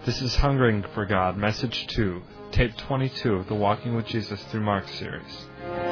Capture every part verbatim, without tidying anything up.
This is Hungering for God, Message two, Tape twenty-two of the Walking with Jesus Through Mark series.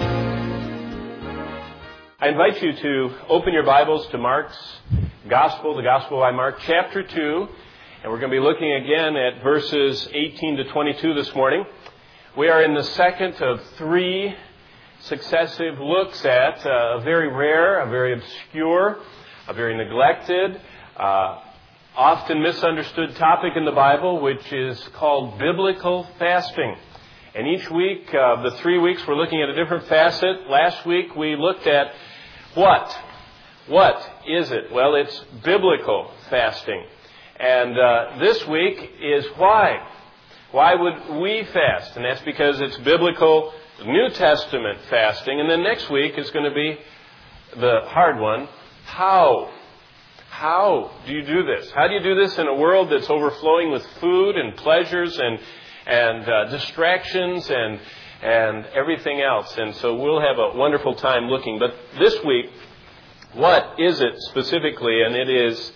I invite you to open your Bibles to Mark's Gospel, the Gospel by Mark, chapter two, and we're going to be looking again at verses eighteen to twenty-two this morning. We are in the second of three successive looks at a very rare, a very obscure, a very neglected, uh, often misunderstood topic in the Bible, which is called biblical fasting. And each week, uh, the three weeks, we're looking at a different facet. Last week, we looked at what? What is it? Well, it's biblical fasting. And uh, this week is why. Why would we fast? And that's because it's biblical New Testament fasting. And then next week is going to be the hard one. How? How do you do this? How do you do this in a world that's overflowing with food and pleasures and and uh, distractions and and everything else? And so we'll have a wonderful time looking. But this week, what is it specifically? And it is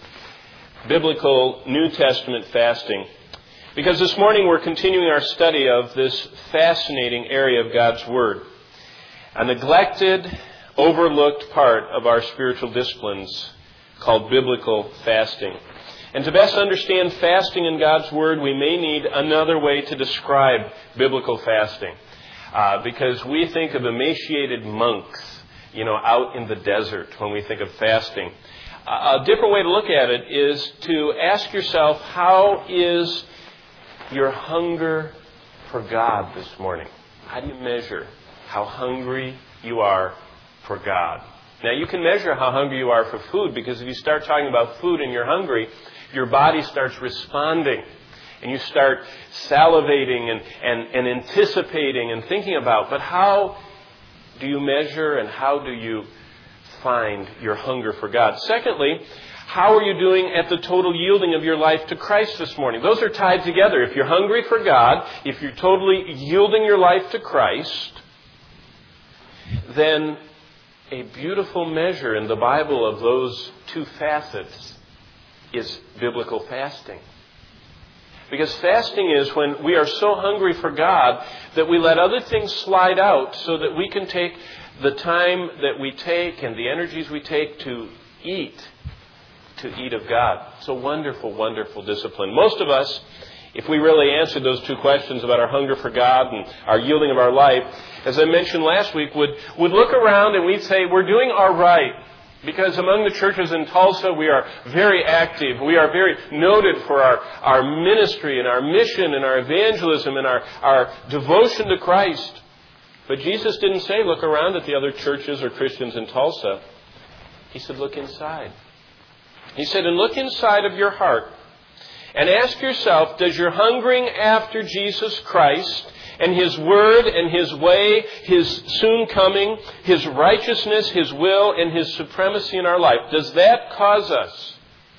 biblical New Testament fasting. Because this morning we're continuing our study of this fascinating area of God's Word. A neglected, overlooked part of our spiritual disciplines called biblical fasting. And to best understand fasting in God's Word, we may need another way to describe biblical fasting. Uh, because we think of emaciated monks, you know, out in the desert when we think of fasting. Uh, a different way to look at it is to ask yourself, how is your hunger for God this morning? How do you measure how hungry you are for God? Now, you can measure how hungry you are for food, because if you start talking about food and you're hungry, your body starts responding. And you start salivating and, and, and anticipating and thinking about. But how do you measure and how do you find your hunger for God? Secondly, how are you doing at the total yielding of your life to Christ this morning? Those are tied together. If you're hungry for God, if you're totally yielding your life to Christ, then a beautiful measure in the Bible of those two facets is biblical fasting. Because fasting is when we are so hungry for God that we let other things slide out so that we can take the time that we take and the energies we take to eat, to eat of God. It's a wonderful, wonderful discipline. Most of us, if we really answered those two questions about our hunger for God and our yielding of our life, as I mentioned last week, would, would look around and we'd say, we're doing all right. Because among the churches in Tulsa, we are very active. We are very noted for our, our ministry and our mission and our evangelism and our, our devotion to Christ. But Jesus didn't say, look around at the other churches or Christians in Tulsa. He said, look inside. He said, and look inside of your heart and ask yourself, does your hungering after Jesus Christ and His Word and His way, His soon coming, His righteousness, His will, and His supremacy in our life, does that cause us,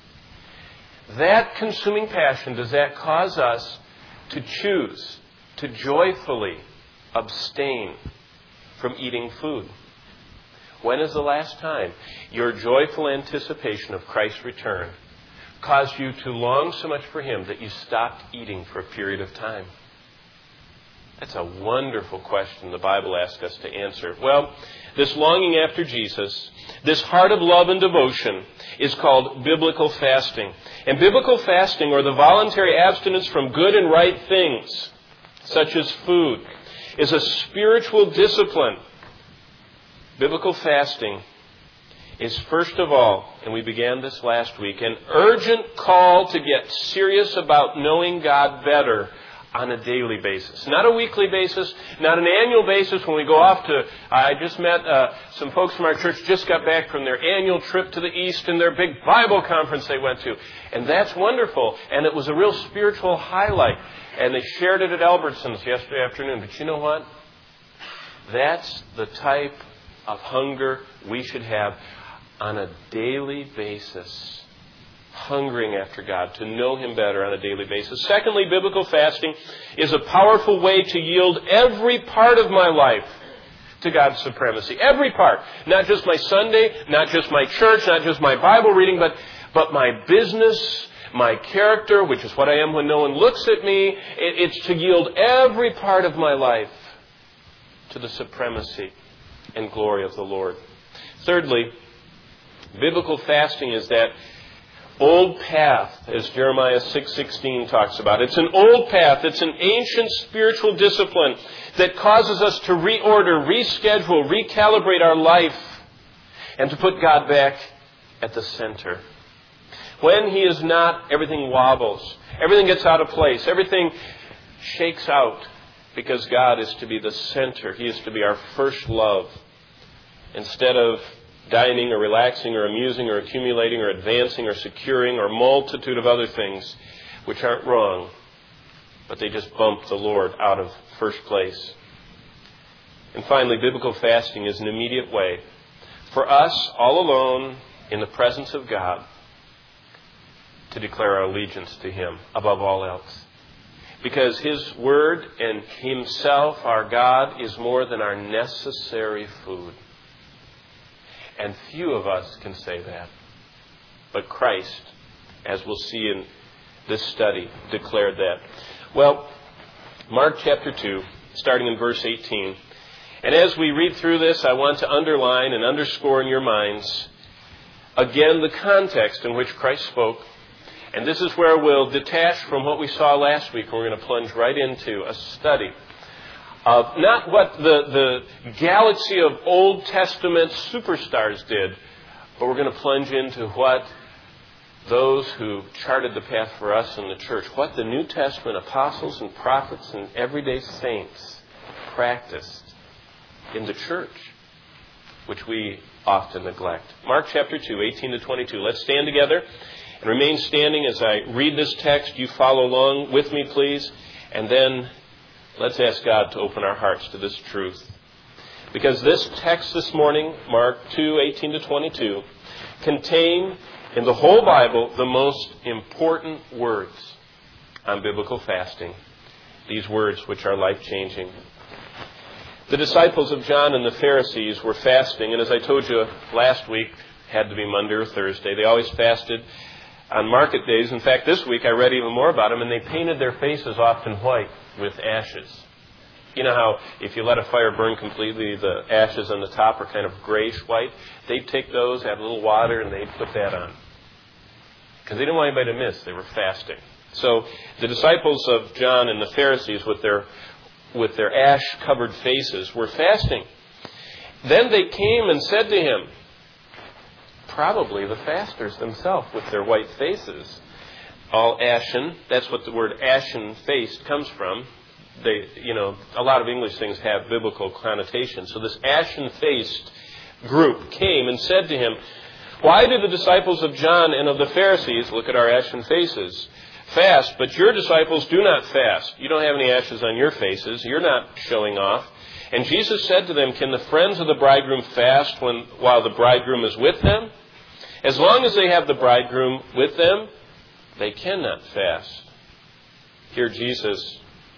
that consuming passion, does that cause us to choose to joyfully abstain from eating food? When is the last time your joyful anticipation of Christ's return caused you to long so much for Him that you stopped eating for a period of time? That's a wonderful question the Bible asks us to answer. Well, this longing after Jesus, this heart of love and devotion, is called biblical fasting. And biblical fasting, or the voluntary abstinence from good and right things, such as food, is a spiritual discipline. Biblical fasting is, first of all, and we began this last week, an urgent call to get serious about knowing God better on a daily basis. Not a weekly basis, not an annual basis when we go off to... I just met uh, some folks from our church, just got back from their annual trip to the East and their big Bible conference they went to. And that's wonderful. And it was a real spiritual highlight. And they shared it at Albertsons yesterday afternoon. But you know what? That's the type of hunger we should have on a daily basis. Hungering after God, to know Him better on a daily basis. Secondly, biblical fasting is a powerful way to yield every part of my life to God's supremacy. Every part. Not just my Sunday, not just my church, not just my Bible reading, but, but my business, my character, which is what I am when no one looks at me. It's to yield every part of my life to the supremacy and glory of the Lord. Thirdly, biblical fasting is that old path, as Jeremiah six sixteen talks about. It's an old path. It's an ancient spiritual discipline that causes us to reorder, reschedule, recalibrate our life, and to put God back at the center. When He is not, everything wobbles. Everything gets out of place. Everything shakes out because God is to be the center. He is to be our first love. Instead of dining or relaxing or amusing or accumulating or advancing or securing or a multitude of other things which aren't wrong, but they just bump the Lord out of first place. And finally, biblical fasting is an immediate way for us, all alone in the presence of God, to declare our allegiance to Him above all else. Because His Word and Himself, our God, is more than our necessary food. And few of us can say that. But Christ, as we'll see in this study, declared that. Well, Mark chapter two, starting in verse eighteen. And as we read through this, I want to underline and underscore in your minds, again, the context in which Christ spoke. And this is where we'll detach from what we saw last week, and we're going to plunge right into a study of not what the, the galaxy of Old Testament superstars did, but we're going to plunge into what those who charted the path for us in the church, what the New Testament apostles and prophets and everyday saints practiced in the church, which we often neglect. Mark chapter two, eighteen to twenty-two. Let's stand together and remain standing as I read this text. You follow along with me, please, and then let's ask God to open our hearts to this truth. Because this text this morning, Mark two, eighteen to twenty-two, contain in the whole Bible the most important words on biblical fasting. These words which are life-changing. The disciples of John and the Pharisees were fasting, and as I told you last week, had to be Monday or Thursday. They always fasted on market days. In fact, this week I read even more about them, and they painted their faces often white with ashes. You know how if you let a fire burn completely, the ashes on the top are kind of grayish-white? They'd take those, add a little water, and they'd put that on. Because they didn't want anybody to miss. They were fasting. So the disciples of John and the Pharisees with their with their ash-covered faces were fasting. Then they came and said to him, probably the fasters themselves with their white faces, all ashen. That's what the word ashen-faced comes from. They, you know, a lot of English things have biblical connotations. So this ashen-faced group came and said to him, why do the disciples of John and of the Pharisees, look at our ashen faces, fast, but your disciples do not fast? You don't have any ashes on your faces. You're not showing off. And Jesus said to them, can the friends of the bridegroom fast when while the bridegroom is with them? As long as they have the bridegroom with them, they cannot fast. Here Jesus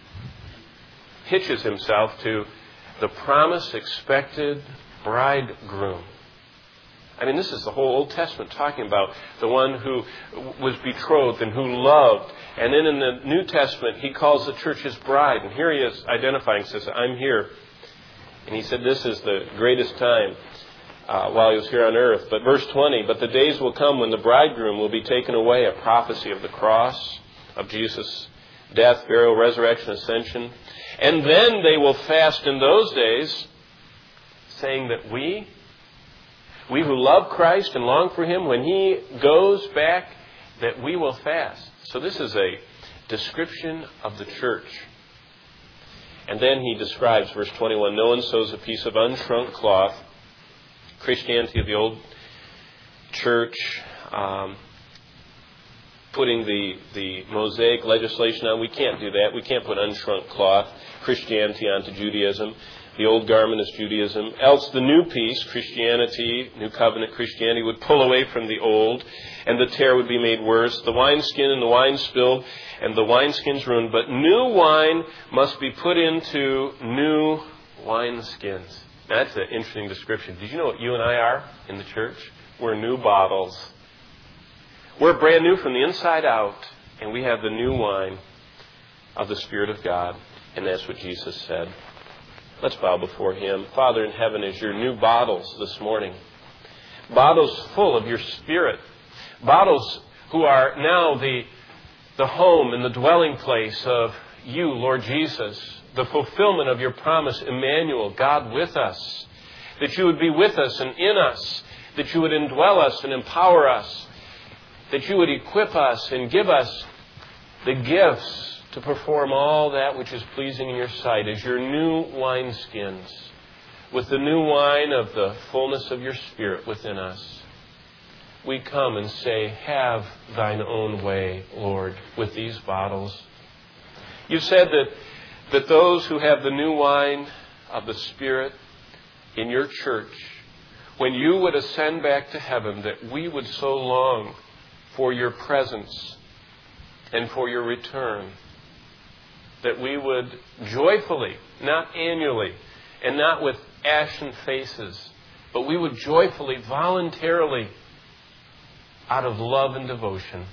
hitches himself to the promised, expected bridegroom. I mean, this is the whole Old Testament talking about the one who was betrothed and who loved. And then in the New Testament, he calls the church his bride. And here he is identifying, says, I'm here. And he said this is the greatest time uh, while he was here on earth. But verse twenty, but the days will come when the bridegroom will be taken away, a prophecy of the cross, of Jesus' death, burial, resurrection, ascension. And then they will fast in those days, saying that we, we who love Christ and long for Him, when He goes back, that we will fast. So this is a description of the church. And then he describes, verse twenty-one, no one sews a piece of unshrunk cloth. Christianity of the old church, um, putting the, the Mosaic legislation on. We can't do that. We can't put unshrunk cloth, Christianity, onto Judaism. The old garment is Judaism. Else the new piece, Christianity, New Covenant Christianity, would pull away from the old, and the tear would be made worse. The wineskin and the wine spilled, and the wineskin's ruined. But new wine must be put into new wineskins. That's an interesting description. Did you know what you and I are in the church? We're new bottles. We're brand new from the inside out, and we have the new wine of the Spirit of God, and that's what Jesus said. Let's bow before Him. Father in heaven, as your new bottles this morning, bottles full of your Spirit, bottles who are now the, the home and the dwelling place of you, Lord Jesus, the fulfillment of your promise, Emmanuel, God with us, that you would be with us and in us, that you would indwell us and empower us, that you would equip us and give us the gifts to perform all that which is pleasing in your sight as your new wineskins, with the new wine of the fullness of your Spirit within us. We come and say, have thine own way, Lord, with these bottles. You said that, that those who have the new wine of the Spirit in your church, when you would ascend back to heaven, that we would so long for your presence and for your return, that we would joyfully, not annually, and not with ashen faces, but we would joyfully, voluntarily, out of love and devotion,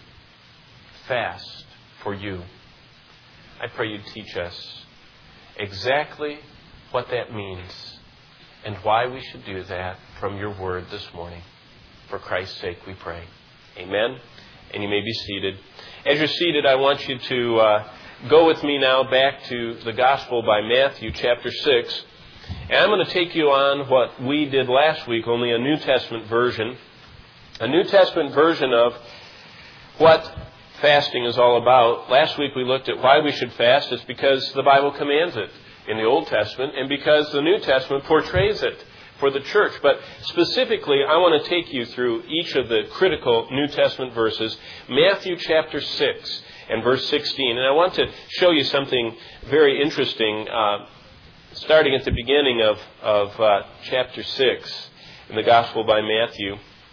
fast for you. I pray you teach us exactly what that means and why we should do that from your word this morning. For Christ's sake we pray. Amen. And you may be seated. As you're seated, I want you to uh, go with me now back to the Gospel by Matthew chapter six. And I'm going to take you on what we did last week, only a New Testament version. A New Testament version of what fasting is all about. Last week we looked at why we should fast. It's because the Bible commands it in the Old Testament and because the New Testament portrays it for the church. But specifically, I want to take you through each of the critical New Testament verses. Matthew chapter six and verse sixteen. And I want to show you something very interesting, uh, starting at the beginning of, of uh, chapter six in the Gospel by Matthew.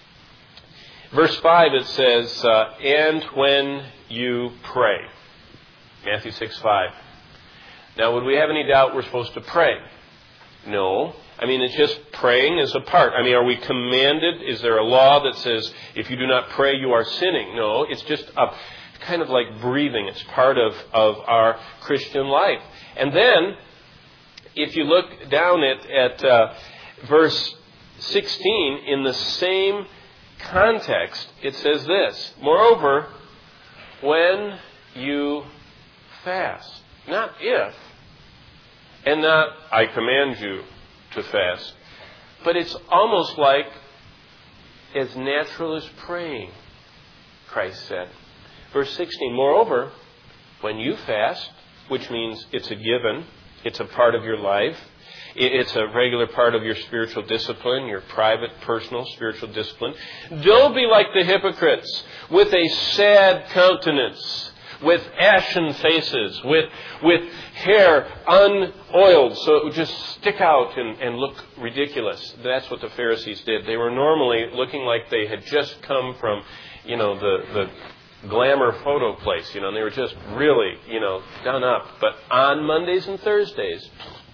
Verse five, it says, uh, and when you pray. Matthew six five. Now, would we have any doubt we're supposed to pray? No. I mean, it's just praying is a part. I mean, are we commanded? Is there a law that says if you do not pray, you are sinning? No, it's just a kind of like breathing. It's part of, of our Christian life. And then, if you look down at, at uh, verse sixteen, in the same context, it says this, moreover, when you fast, not if, and not I command you to fast, but it's almost like as natural as praying, Christ said. Verse sixteen, moreover, when you fast, which means it's a given, it's a part of your life, it's a regular part of your spiritual discipline, your private, personal spiritual discipline. Don't be like the hypocrites with a sad countenance, with ashen faces, with with hair unoiled, so it would just stick out and, and look ridiculous. That's what the Pharisees did. They were normally looking like they had just come from, you know, the, the glamour photo place, you know, and they were just really, you know, done up. But on Mondays and Thursdays,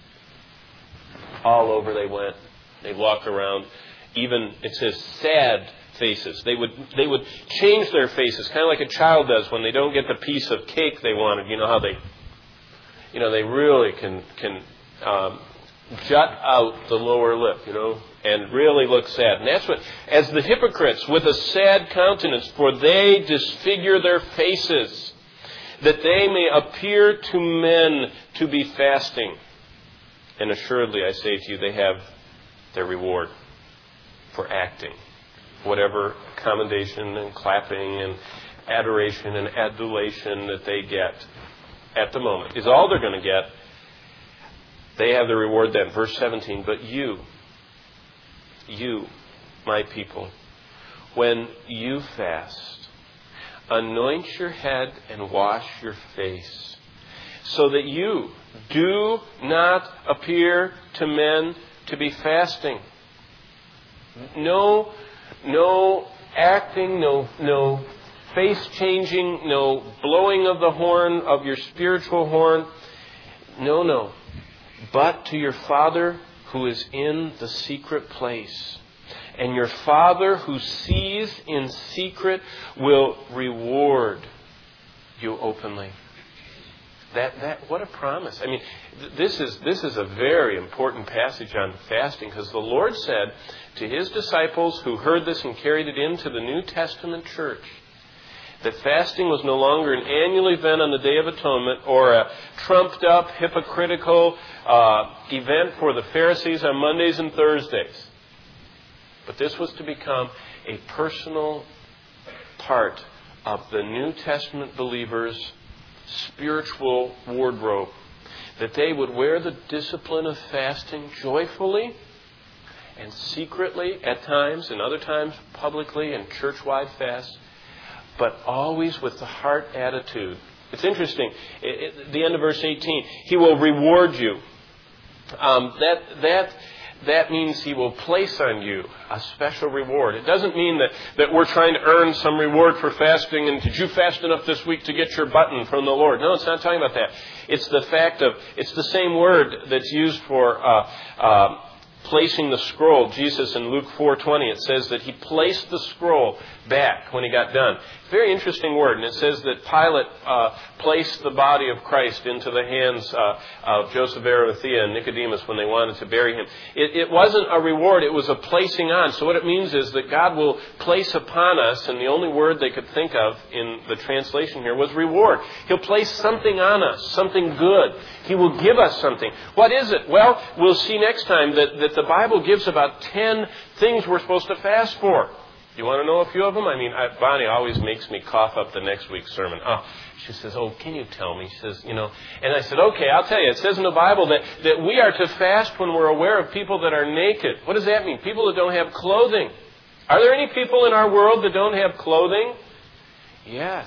all over they went. They'd walk around. Even, it says, sad faces. They would they would change their faces, kind of like a child does when they don't get the piece of cake they wanted. You know how they, you know, they really can can um, jut out the lower lip, you know, and really look sad. And that's what, as the hypocrites with a sad countenance, for they disfigure their faces, that they may appear to men to be fasting. And assuredly, I say to you, they have their reward for acting. Whatever commendation and clapping and adoration and adulation that they get at the moment is all they're going to get. They have the reward then. Verse seventeen, but you, you, my people, when you fast, anoint your head and wash your face, so that you do not appear to men to be fasting. No, no acting, no, no face changing, no blowing of the horn, of your spiritual horn. No, no. But to your Father who is in the secret place. And your Father who sees in secret will reward you openly. That that what a promise. I mean, th- this is this is a very important passage on fasting, because the Lord said to His disciples who heard this and carried it into the New Testament church that fasting was no longer an annual event on the Day of Atonement or a trumped up, hypocritical uh, event for the Pharisees on Mondays and Thursdays. But this was to become a personal part of the New Testament believers' spiritual wardrobe. That they would wear the discipline of fasting joyfully and secretly at times, and other times publicly and church-wide fasts, but always with the heart attitude. It's interesting. At the end of verse eighteen, He will reward you. Um, that that that means He will place on you a special reward. It doesn't mean that, that we're trying to earn some reward for fasting, and did you fast enough this week to get your button from the Lord? No, it's not talking about that. It's the fact of, it's the same word that's used for uh, uh, placing the scroll. Jesus in Luke four twenty, it says that He placed the scroll back when He got done. Very interesting word. And it says that Pilate uh, placed the body of Christ into the hands uh, of Joseph of Arimathea and Nicodemus when they wanted to bury Him. It, it wasn't a reward, it was a placing on. So what it means is that God will place upon us, and the only word they could think of in the translation here was reward. He'll place something on us, something good. He will give us something. What is it? Well, we'll see next time that, that the Bible gives about ten things we're supposed to fast for. You want to know a few of them? I mean, I, Bonnie always makes me cough up the next week's sermon. Oh, she says, oh, can you tell me? She says, you know, and I said, okay, I'll tell you. It says in the Bible that, that we are to fast when we're aware of people that are naked. What does that mean? People that don't have clothing. Are there any people in our world that don't have clothing? Yes.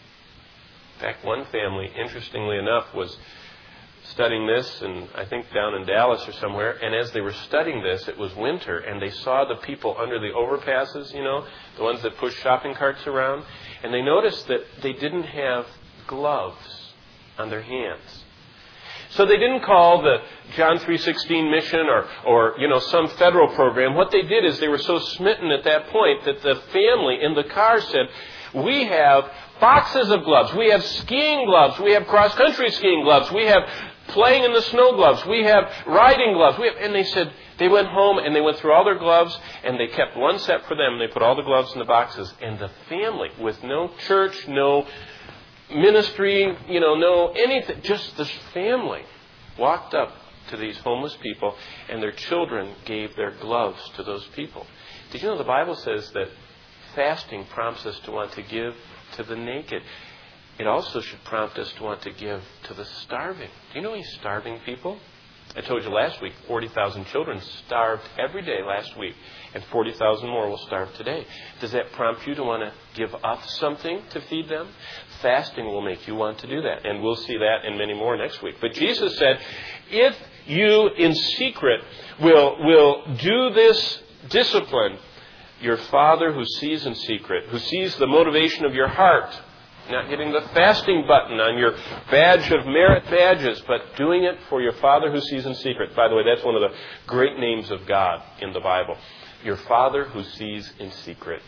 In fact, one family, interestingly enough, was studying this, and I think down in Dallas or somewhere, and as they were studying this, it was winter, and they saw the people under the overpasses, you know, the ones that push shopping carts around, and they noticed that they didn't have gloves on their hands. So they didn't call the John three sixteen mission or, or, you know, some federal program. What they did is they were so smitten at that point that the family in the car said, we have boxes of gloves. We have skiing gloves. We have cross-country skiing gloves. We have playing in the snow gloves. We have riding gloves. We have, and they said, they went home and they went through all their gloves and they kept one set for them. They put all the gloves in the boxes. And the family, with no church, no ministry, you know, no anything, just this family walked up to these homeless people, and their children gave their gloves to those people. Did you know the Bible says that fasting prompts us to want to give to the naked? It also should prompt us to want to give to the starving. Do you know any starving people? I told you last week, forty thousand children starved every day last week, and forty thousand more will starve today. Does that prompt you to want to give up something to feed them? Fasting will make you want to do that, and we'll see that and many more next week. But Jesus said, if you in secret will, will do this discipline, your Father who sees in secret, who sees the motivation of your heart, not getting the fasting button on your badge of merit badges, but doing it for your Father who sees in secret. By the way, that's one of the great names of God in the Bible. Your Father who sees in secret.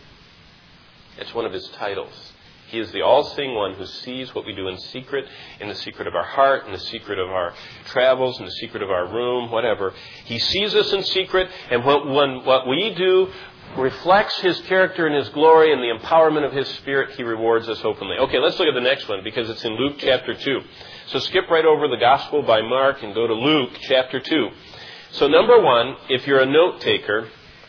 It's one of His titles. He is the all-seeing one who sees what we do in secret, in the secret of our heart, in the secret of our travels, in the secret of our room, whatever. He sees us in secret, and what, when, what we do reflects His character and His glory and the empowerment of His Spirit, He rewards us openly. Okay, let's look at the next one because it's in Luke chapter two. So skip right over the Gospel by Mark and go to Luke chapter two. So number one, if you're a note taker,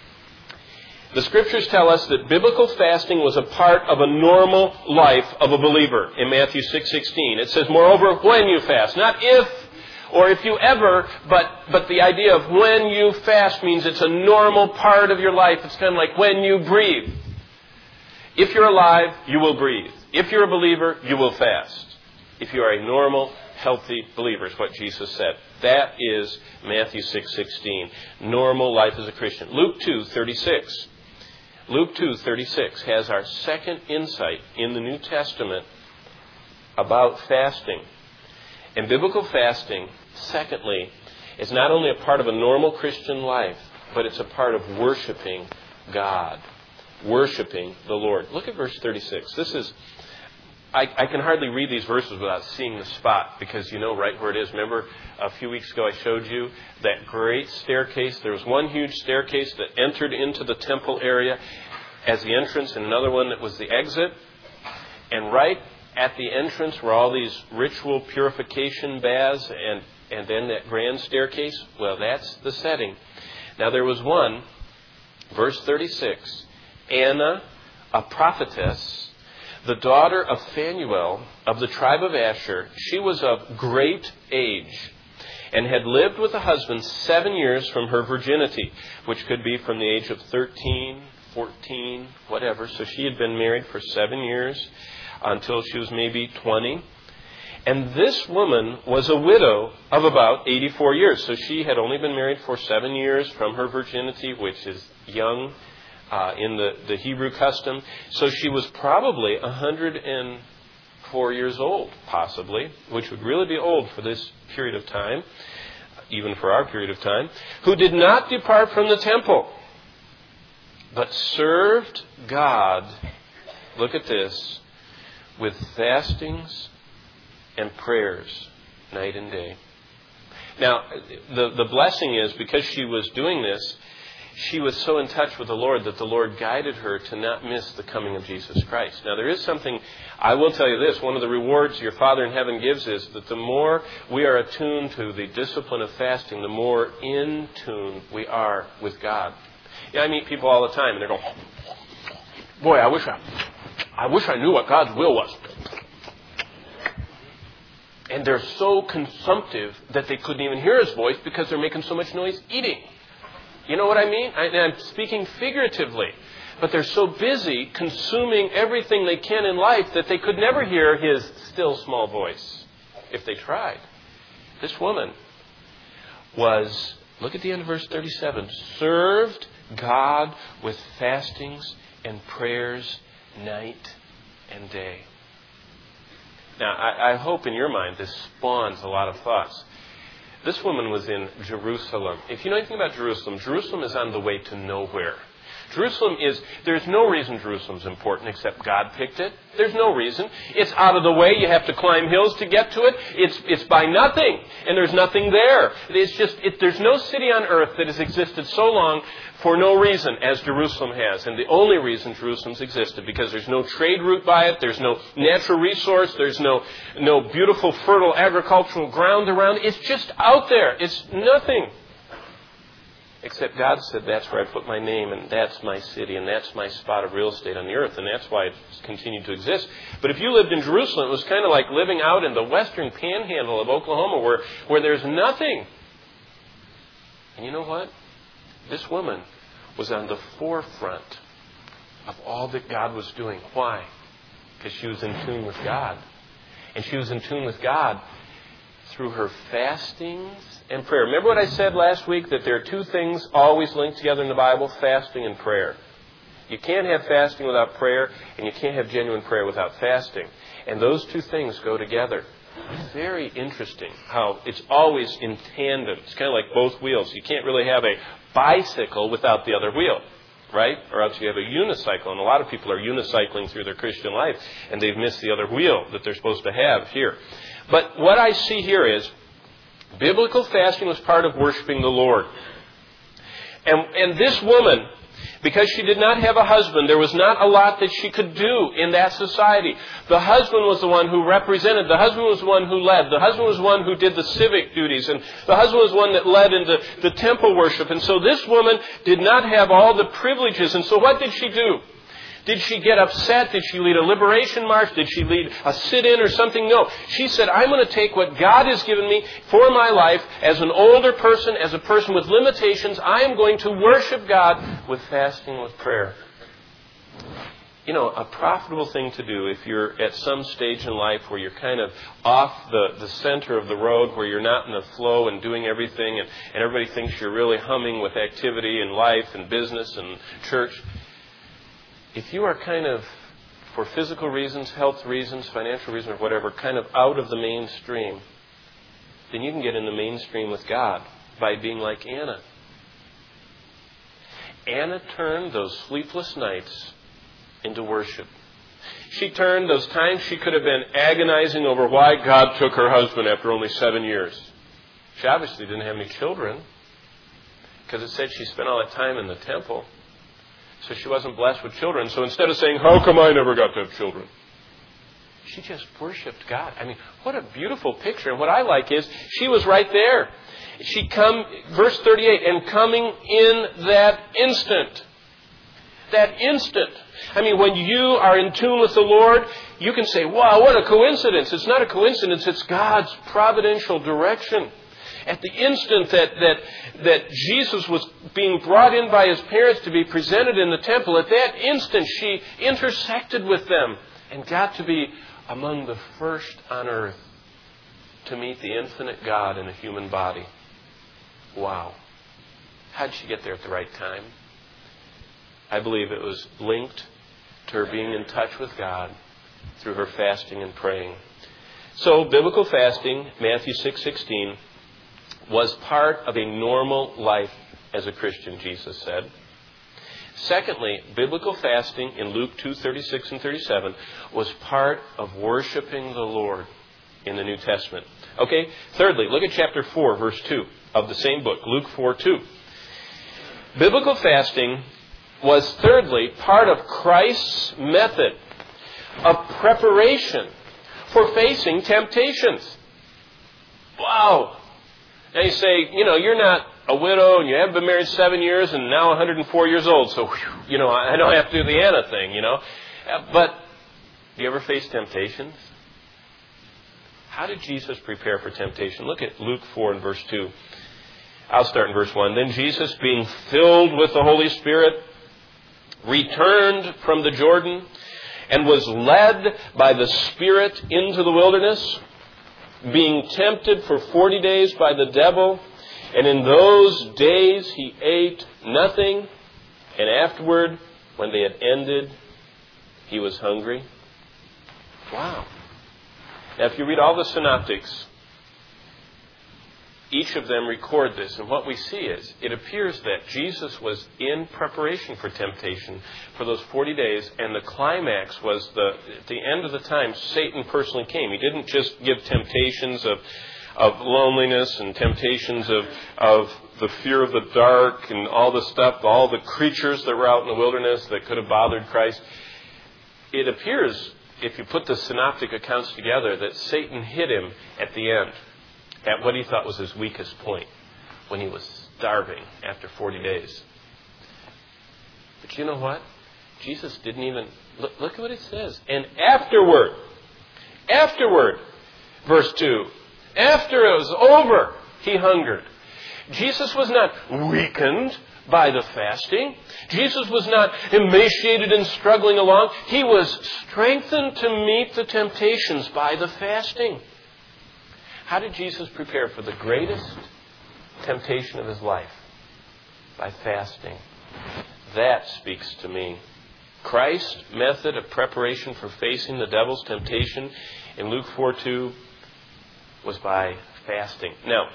the Scriptures tell us that biblical fasting was a part of a normal life of a believer in Matthew six sixteen. It says, moreover, when you fast, not if or if you ever, but, but the idea of when you fast means it's a normal part of your life. It's kind of like when you breathe. If you're alive, you will breathe. If you're a believer, you will fast. If you are a normal, healthy believer, is what Jesus said. That is Matthew six sixteen. Normal life as a Christian. Luke two thirty-six. Luke two thirty-six has our second insight in the New Testament about fasting. And biblical fasting, secondly, is not only a part of a normal Christian life, but it's a part of worshiping God, worshiping the Lord. Look at verse thirty-six. This is, I, I can hardly read these verses without seeing the spot, because you know right where it is. Remember a few weeks ago I showed you that great staircase. There was one huge staircase that entered into the temple area as the entrance, and another one that was the exit. And right at the entrance were all these ritual purification baths, and, and then that grand staircase. Well, that's the setting. Now there was one, verse thirty-six, Anna, a prophetess, the daughter of Phanuel of the tribe of Asher. She was of great age and had lived with a husband seven years from her virginity, which could be from the age of thirteen, fourteen, whatever. So she had been married for seven years until she was maybe twenty. And this woman was a widow of about eighty-four years. So she had only been married for seven years from her virginity, which is young uh, in the, the Hebrew custom. So she was probably one hundred four years old, possibly, which would really be old for this period of time, even for our period of time, who did not depart from the temple, but served God, look at this, with fastings and prayers night and day. Now, the, the blessing is, because she was doing this, she was so in touch with the Lord that the Lord guided her to not miss the coming of Jesus Christ. Now, there is something, I will tell you this, one of the rewards your Father in heaven gives is that the more we are attuned to the discipline of fasting, the more in tune we are with God. Yeah, I meet people all the time and they go, boy, I wish I, I wish I knew what God's will was. And they're so consumptive that they couldn't even hear His voice because they're making so much noise eating. You know what I mean? I, I'm speaking figuratively. But they're so busy consuming everything they can in life that they could never hear His still small voice if they tried. This woman was, look at the end of verse thirty-seven, served God with fastings and prayers night and day. Now, I, I hope in your mind this spawns a lot of thoughts. This woman was in Jerusalem. If you know anything about Jerusalem, Jerusalem is on the way to nowhere. Jerusalem is, there's no reason Jerusalem's important except God picked it. There's no reason. It's out of the way. You have to climb hills to get to it. It's it's by nothing. And there's nothing there. It's just, it, there's no city on earth that has existed so long for no reason as Jerusalem has. And the only reason Jerusalem's existed, because there's no trade route by it. There's no natural resource. There's no, no beautiful, fertile agricultural ground around. It's just out there. It's nothing. Except God said, that's where I put my name, and that's my city, and that's my spot of real estate on the earth, and that's why it's continued to exist. But if you lived in Jerusalem, it was kind of like living out in the western panhandle of Oklahoma where, where there's nothing. And you know what? This woman was on the forefront of all that God was doing. Why? Because she was in tune with God. And she was in tune with God through her fastings and prayer. Remember what I said last week, that there are two things always linked together in the Bible, fasting and prayer. You can't have fasting without prayer, and you can't have genuine prayer without fasting. And those two things go together. It's very interesting how it's always in tandem. It's kind of like both wheels. You can't really have a bicycle without the other wheel, right? Or else you have a unicycle. And a lot of people are unicycling through their Christian life, and they've missed the other wheel that they're supposed to have here. But what I see here is biblical fasting was part of worshiping the Lord. And, and this woman, because she did not have a husband, there was not a lot that she could do in that society. The husband was the one who represented. The husband was the one who led. The husband was the one who did the civic duties. And the husband was the one that led into the temple worship. And so this woman did not have all the privileges. And so what did she do? Did she get upset? Did she lead a liberation march? Did she lead a sit-in or something? No. She said, I'm going to take what God has given me for my life as an older person, as a person with limitations. I am going to worship God with fasting, with prayer. You know, a profitable thing to do if you're at some stage in life where you're kind of off the, the center of the road, where you're not in the flow and doing everything, and, and everybody thinks you're really humming with activity and life and business and church. If you are kind of, for physical reasons, health reasons, financial reasons, or whatever, kind of out of the mainstream, then you can get in the mainstream with God by being like Anna. Anna turned those sleepless nights into worship. She turned those times she could have been agonizing over why God took her husband after only seven years. She obviously didn't have any children, because it said she spent all that time in the temple. So she wasn't blessed with children. So instead of saying, how come I never got to have children? She just worshiped God. I mean, what a beautiful picture. And what I like is, she was right there. She come, verse thirty-eight, and coming in that instant. That instant. I mean, when you are in tune with the Lord, you can say, wow, what a coincidence. It's not a coincidence. It's God's providential direction. At the instant that, that, that Jesus was being brought in by his parents to be presented in the temple, at that instant she intersected with them and got to be among the first on earth to meet the infinite God in a human body. Wow. How did she get there at the right time? I believe it was linked to her being in touch with God through her fasting and praying. So, biblical fasting, Matthew six sixteen, was part of a normal life as a Christian, Jesus said. Secondly, biblical fasting in Luke two thirty-six and thirty-seven was part of worshiping the Lord in the New Testament. Okay, thirdly, look at chapter four, verse two of the same book, Luke four two. Biblical fasting was, thirdly, part of Christ's method of preparation for facing temptations. Wow! Now you say, you know, you're not a widow and you haven't been married seven years and now one hundred four years old, so, whew, you know, I don't have to do the Anna thing, you know. But do you ever face temptations? How did Jesus prepare for temptation? Look at Luke four and verse two. I'll start in verse one. Then Jesus, being filled with the Holy Spirit, returned from the Jordan and was led by the Spirit into the wilderness, being tempted for forty days by the devil. And in those days he ate nothing. And afterward, when they had ended, he was hungry. Wow. Now, if you read all the synoptics, each of them record this. And what we see is, it appears that Jesus was in preparation for temptation for those forty days. And the climax was the at the end of the time, Satan personally came. He didn't just give temptations of, of loneliness and temptations of, of the fear of the dark and all the stuff, all the creatures that were out in the wilderness that could have bothered Christ. It appears, if you put the synoptic accounts together, that Satan hit him at the end, at what he thought was his weakest point, when he was starving after forty days. But you know what? Jesus didn't even... Look, look at what it says. And afterward, afterward, verse two, after it was over, he hungered. Jesus was not weakened by the fasting. Jesus was not emaciated and struggling along. He was strengthened to meet the temptations by the fasting. How did Jesus prepare for the greatest temptation of his life? By fasting. That speaks to me. Christ's method of preparation for facing the devil's temptation in Luke four two was by fasting. Now,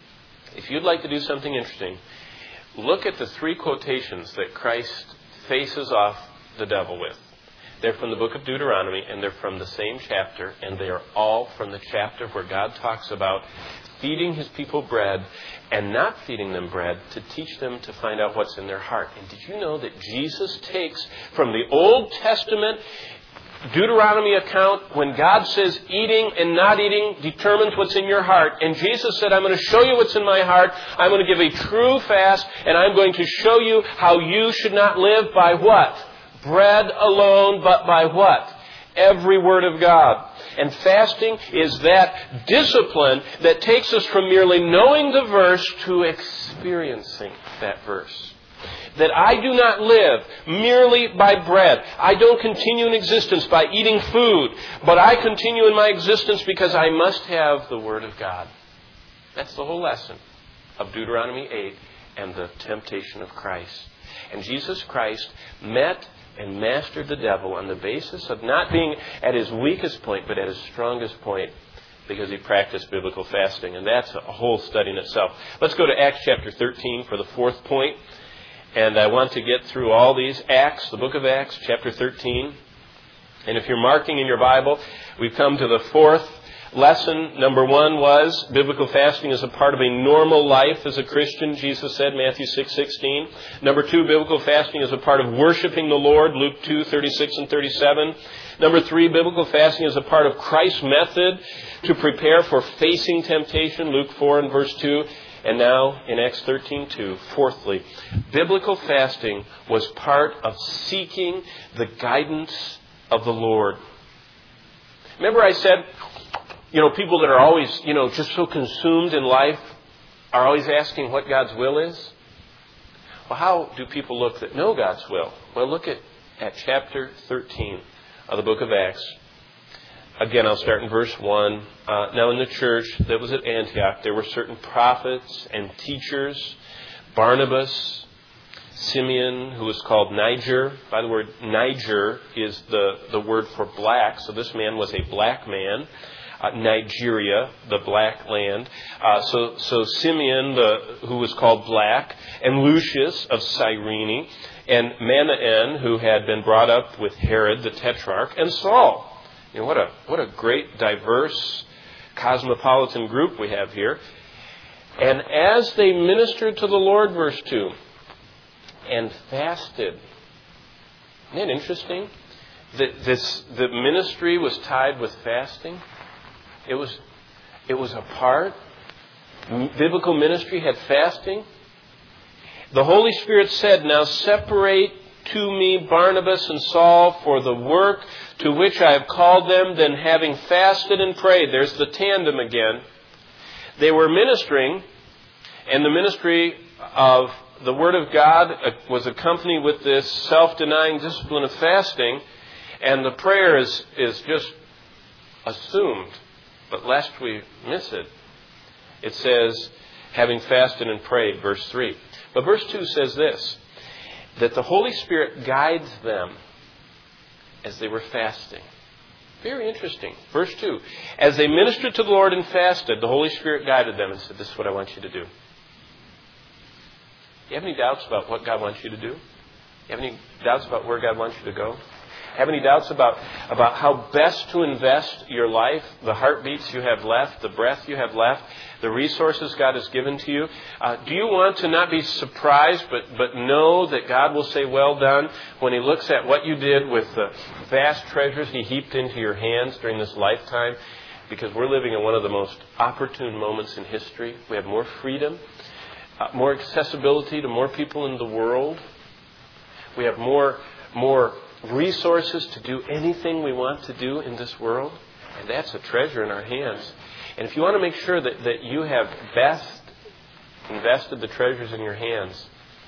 if you'd like to do something interesting, look at the three quotations that Christ faces off the devil with. They're from the book of Deuteronomy, and they're from the same chapter, and they are all from the chapter where God talks about feeding his people bread and not feeding them bread to teach them to find out what's in their heart. And did you know that Jesus takes from the Old Testament Deuteronomy account, when God says eating and not eating determines what's in your heart. And Jesus said, I'm going to show you what's in my heart. I'm going to give a true fast, and I'm going to show you how you should not live by what? Bread alone, but by what? Every word of God. And fasting is that discipline that takes us from merely knowing the verse to experiencing that verse. That I do not live merely by bread. I don't continue in existence by eating food, but I continue in my existence because I must have the Word of God. That's the whole lesson of Deuteronomy eight and the temptation of Christ. And Jesus Christ met and mastered the devil on the basis of not being at his weakest point, but at his strongest point, because he practiced biblical fasting. And that's a whole study in itself. Let's go to Acts chapter thirteen for the fourth point. And I want to get through all these. Acts, the book of Acts, chapter thirteen. And if you're marking in your Bible, we've come to the fourth lesson. Number one was biblical fasting is a part of a normal life as a Christian, Jesus said, Matthew six sixteen. Number two, biblical fasting is a part of worshiping the Lord, Luke two thirty-six and thirty-seven. Number three, biblical fasting is a part of Christ's method to prepare for facing temptation, Luke four and verse two. And now in Acts thirteen two, fourthly, biblical fasting was part of seeking the guidance of the Lord. Remember I said, you know, people that are always, you know, just so consumed in life are always asking what God's will is. Well, how do people look that know God's will? Well, look at, at chapter thirteen of the book of Acts. Again, I'll start in verse one. Uh, now in the church that was at Antioch, there were certain prophets and teachers. Barnabas, Simeon, who was called Niger. By the word, Niger is the, the word for black. So this man was a black man. Uh, Nigeria, the black land. Uh, so, so Simeon, the, who was called black, and Lucius of Cyrene, and Manaen, who had been brought up with Herod the Tetrarch, and Saul. You know, what a what a great, diverse, cosmopolitan group we have here. And as they ministered to the Lord, verse two, and fasted. Isn't that interesting? That this the ministry was tied with fasting. It was it was a part. Biblical ministry had fasting. The Holy Spirit said, "Now separate to me Barnabas and Saul for the work to which I have called them." Then having fasted and prayed, there's the tandem again. They were ministering, and the ministry of the Word of God was accompanied with this self-denying discipline of fasting, and the prayer is, is just assumed. But lest we miss it, it says, having fasted and prayed, verse three. But verse two says this, that the Holy Spirit guides them as they were fasting. Very interesting. Verse two. As they ministered to the Lord and fasted, the Holy Spirit guided them and said, "This is what I want you to do." You have any doubts about what God wants you to do? You have any doubts about where God wants you to go? Have any doubts about, about how best to invest your life, the heartbeats you have left, the breath you have left, the resources God has given to you? Uh, do you want to not be surprised, but, but know that God will say, "Well done," when He looks at what you did with the vast treasures He heaped into your hands during this lifetime? Because we're living in one of the most opportune moments in history. We have more freedom, uh, more accessibility to more people in the world. We have more, more resources to do anything we want to do in this world. And that's a treasure in our hands. And if you want to make sure that, that you have best invested the treasures in your hands,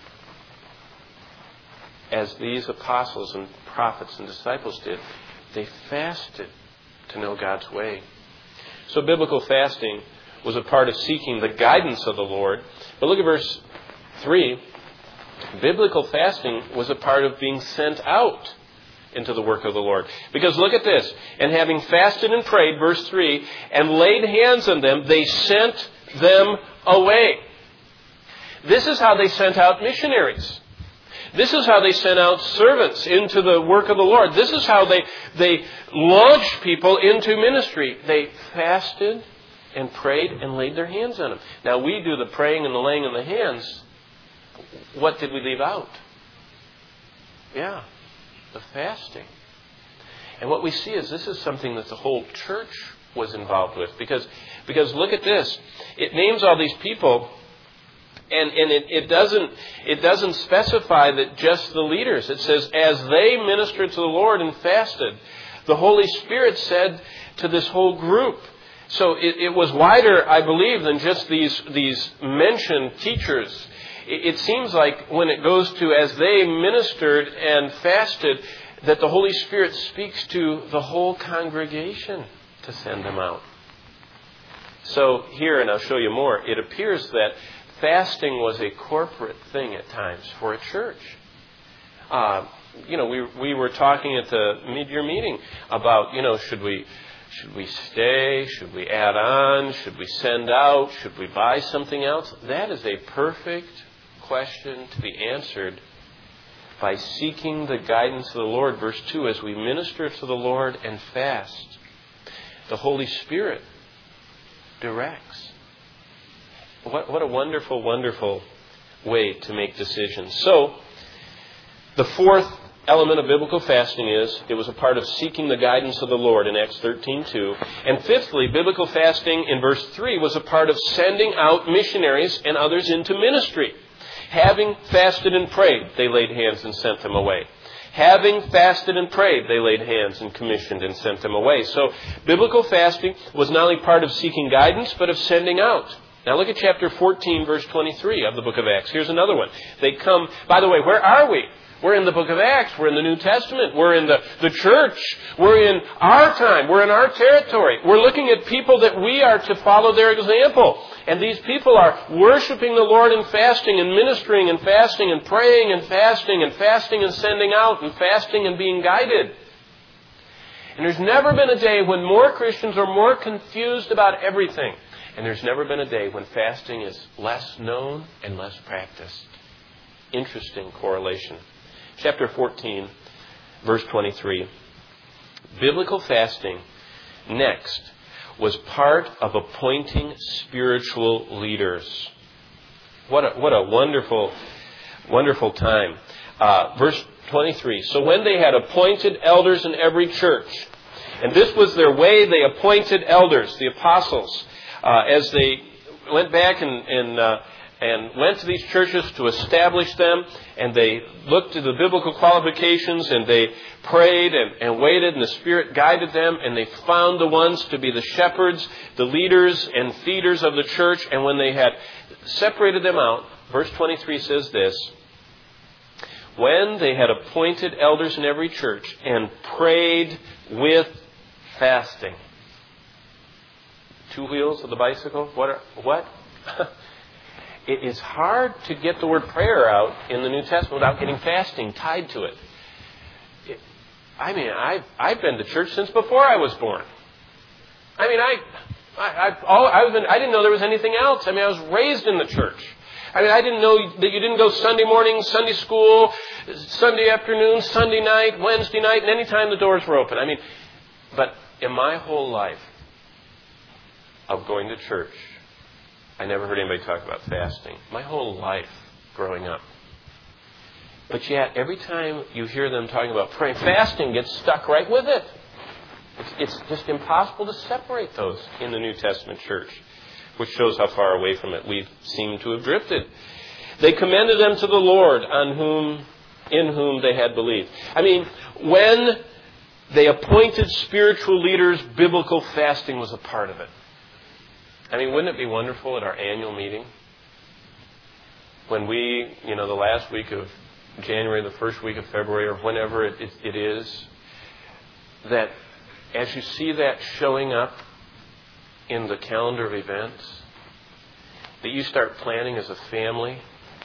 as these apostles and prophets and disciples did, they fasted to know God's way. So biblical fasting was a part of seeking the guidance of the Lord. But look at verse three. Biblical fasting was a part of being sent out into the work of the Lord. Because look at this. And having fasted and prayed, verse three, and laid hands on them, they sent them away. This is how they sent out missionaries. This is how they sent out servants into the work of the Lord. This is how they, they launched people into ministry. They fasted and prayed and laid their hands on them. Now we do the praying and the laying on the hands. What did we leave out? Yeah, the fasting. And what we see is this is something that the whole church was involved with. Because, because look at this. It names all these people, and, and it, it doesn't it doesn't specify that just the leaders. It says, as they ministered to the Lord and fasted, the Holy Spirit said to this whole group. So it, it was wider, I believe, than just these, these mentioned teachers. It seems like when it goes to as they ministered and fasted, that the Holy Spirit speaks to the whole congregation to send them out. So here, and I'll show you more, it appears that fasting was a corporate thing at times for a church. Uh, you know, we we were talking at the mid-year meeting about, you know, should we should we stay? Should we add on? Should we send out? Should we buy something else? That is a perfect question to be answered by seeking the guidance of the Lord. Verse two, as we minister to the Lord and fast, the Holy Spirit directs. What, what a wonderful, wonderful way to make decisions. So, the fourth element of biblical fasting is it was a part of seeking the guidance of the Lord in Acts thirteen two. And fifthly, biblical fasting in verse three was a part of sending out missionaries and others into ministry. Having fasted and prayed, they laid hands and sent them away. Having fasted and prayed, they laid hands and commissioned and sent them away. So, biblical fasting was not only part of seeking guidance, but of sending out. Now look at chapter fourteen, verse twenty-three of the book of Acts. Here's another one. They come, by the way, where are we? We're in the book of Acts. We're in the New Testament. We're in the, the church. We're in our time. We're in our territory. We're looking at people that we are to follow their example. And these people are worshiping the Lord and fasting and ministering and fasting and praying and fasting and fasting and sending out and fasting and being guided. And there's never been a day when more Christians are more confused about everything. And there's never been a day when fasting is less known and less practiced. Interesting correlation. Chapter fourteen, verse twenty-three. Biblical fasting, next, was part of appointing spiritual leaders. What a, what a wonderful, wonderful time. Uh, verse twenty-three. So when they had appointed elders in every church, and this was their way, they appointed elders, the apostles, uh, as they went back and, and uh, and went to these churches to establish them, and they looked at the biblical qualifications, and they prayed and, and waited, and the Spirit guided them, and they found the ones to be the shepherds, the leaders and feeders of the church. And when they had separated them out, verse twenty-three says this, when they had appointed elders in every church and prayed with fasting. Two wheels of the bicycle? What? Are, what? It is hard to get the word prayer out in the New Testament without getting fasting tied to it. it I mean, I've, I've been to church since before I was born. I mean, I, I, I've all, I've been, I didn't know there was anything else. I mean, I was raised in the church. I mean, I didn't know that you didn't go Sunday morning, Sunday school, Sunday afternoon, Sunday night, Wednesday night, and any time the doors were open. I mean, but in my whole life of going to church, I never heard anybody talk about fasting. My whole life growing up. But yet, every time you hear them talking about praying, fasting gets stuck right with it. It's, it's just impossible to separate those in the New Testament church, which shows how far away from it we seem to have drifted. They commended them to the Lord, on whom, in whom they had believed. I mean, when they appointed spiritual leaders, biblical fasting was a part of it. I mean, wouldn't it be wonderful at our annual meeting when we, you know, the last week of January, the first week of February, or whenever it, it, it is, that as you see that showing up in the calendar of events, that you start planning as a family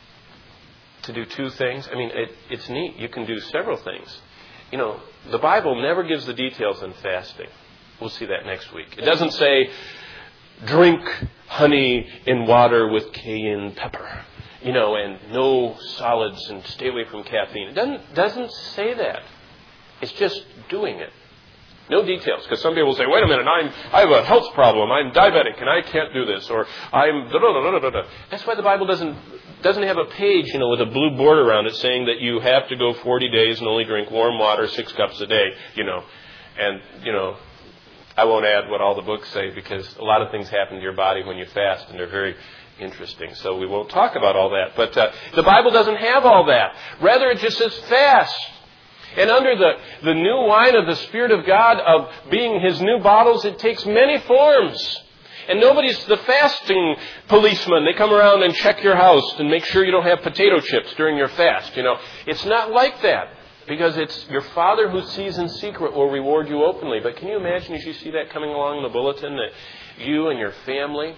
to do two things. I mean, it, it's neat. You can do several things. You know, the Bible never gives the details on fasting. We'll see that next week. It doesn't say, drink honey in water with cayenne pepper, you know, and no solids and stay away from caffeine. It doesn't, doesn't say that. It's just doing it. No details, because some people will say, wait a minute, I'm, I have a health problem, I'm diabetic, and I can't do this, or I'm da da da da da da. That's why the Bible doesn't doesn't have a page, you know, with a blue border around it saying that you have to go forty days and only drink warm water six cups a day, you know. And, you know, I won't add what all the books say, because a lot of things happen to your body when you fast, and they're very interesting. So we won't talk about all that. But uh, the Bible doesn't have all that. Rather, it just says fast. And under the, the new wine of the Spirit of God, of being His new bottles, it takes many forms. And nobody's the fasting policeman. They come around and check your house and make sure you don't have potato chips during your fast. You know, it's not like that. Because it's your Father who sees in secret will reward you openly. But can you imagine as you see that coming along in the bulletin, that you and your family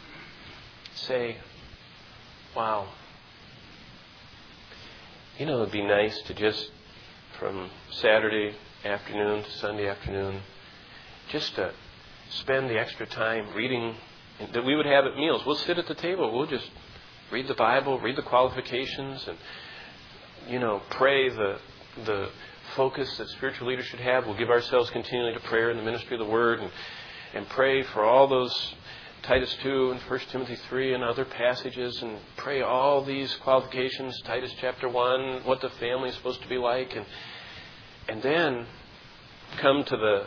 say, wow, you know, it would be nice to just, from Saturday afternoon to Sunday afternoon, just to spend the extra time reading that we would have at meals. We'll sit at the table. We'll just read the Bible, read the qualifications, and, you know, pray the the focus that spiritual leaders should have. We'll give ourselves continually to prayer in the ministry of the Word, and, and pray for all those Titus two and First Timothy three and other passages, and pray all these qualifications, Titus chapter one, what the family is supposed to be like, and and then come to the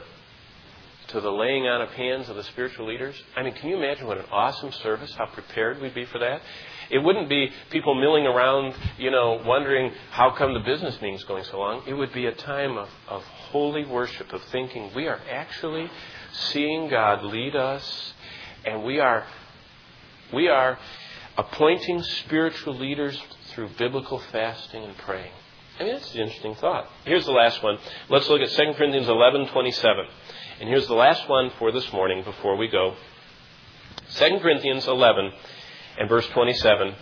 to the laying on of hands of the spiritual leaders. I mean, can you imagine what an awesome service, how prepared we'd be for that? It wouldn't be people milling around, you know, wondering how come the business meeting's going so long. It would be a time of, of holy worship, of thinking we are actually seeing God lead us, and we are we are appointing spiritual leaders through biblical fasting and praying. I mean, that's an interesting thought. Here's the last one. Let's look at Second Corinthians eleven twenty-seven. And here's the last one for this morning before we go. Second Corinthians eleven and verse twenty-seven.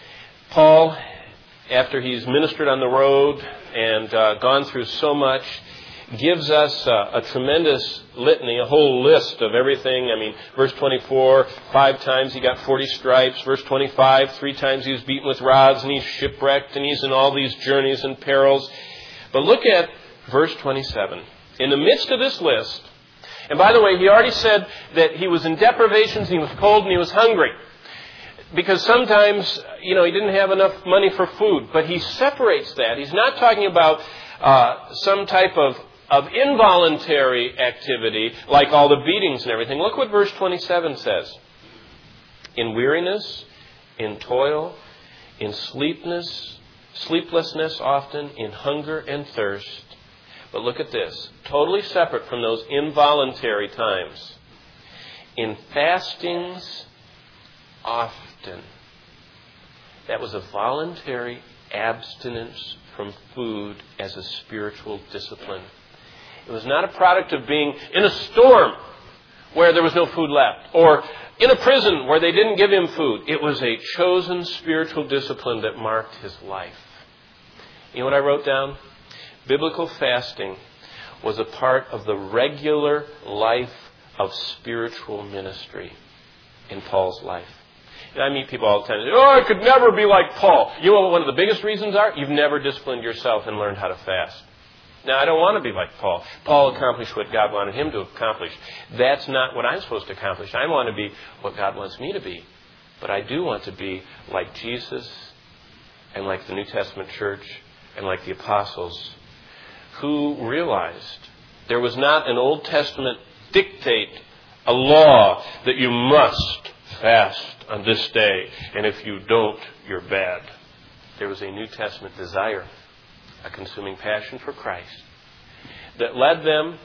Paul, after he's ministered on the road and uh, gone through so much, gives us uh, a tremendous litany, a whole list of everything. I mean, verse twenty-four, five times he got forty stripes. Verse twenty-five, three times he was beaten with rods, and he's shipwrecked, and he's in all these journeys and perils. But look at verse twenty-seven. In the midst of this list, and by the way, he already said that he was in deprivations, he was cold, and he was hungry. Because sometimes, you know, he didn't have enough money for food. But he separates that. He's not talking about uh, some type of, of involuntary activity, like all the beatings and everything. Look what verse twenty-seven says. In weariness, in toil, in sleepness, sleeplessness often, in hunger and thirst. But look at this. Totally separate from those involuntary times. In fastings often. That was a voluntary abstinence from food as a spiritual discipline. It was not a product of being in a storm where there was no food left, or in a prison where they didn't give him food. It was a chosen spiritual discipline that marked his life. You know what I wrote down? Biblical fasting was a part of the regular life of spiritual ministry in Paul's life. And I meet people all the time. They say, oh, I could never be like Paul. You know what one of the biggest reasons are? You've never disciplined yourself and learned how to fast. Now, I don't want to be like Paul. Paul accomplished what God wanted him to accomplish. That's not what I'm supposed to accomplish. I want to be what God wants me to be. But I do want to be like Jesus and like the New Testament church and like the apostles, who realized there was not an Old Testament dictate, a law that you must fast on this day, and if you don't, you're bad. There was a New Testament desire, a consuming passion for Christ, that led them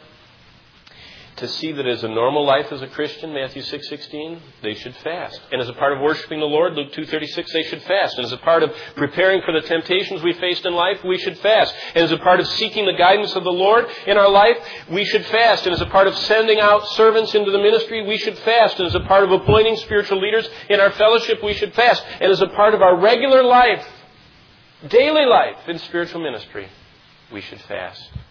to see that as a normal life as a Christian, Matthew six sixteen, they should fast. And as a part of worshiping the Lord, Luke two thirty-six, they should fast. And as a part of preparing for the temptations we faced in life, we should fast. And as a part of seeking the guidance of the Lord in our life, we should fast. And as a part of sending out servants into the ministry, we should fast. And as a part of appointing spiritual leaders in our fellowship, we should fast. And as a part of our regular life, daily life in spiritual ministry, we should fast.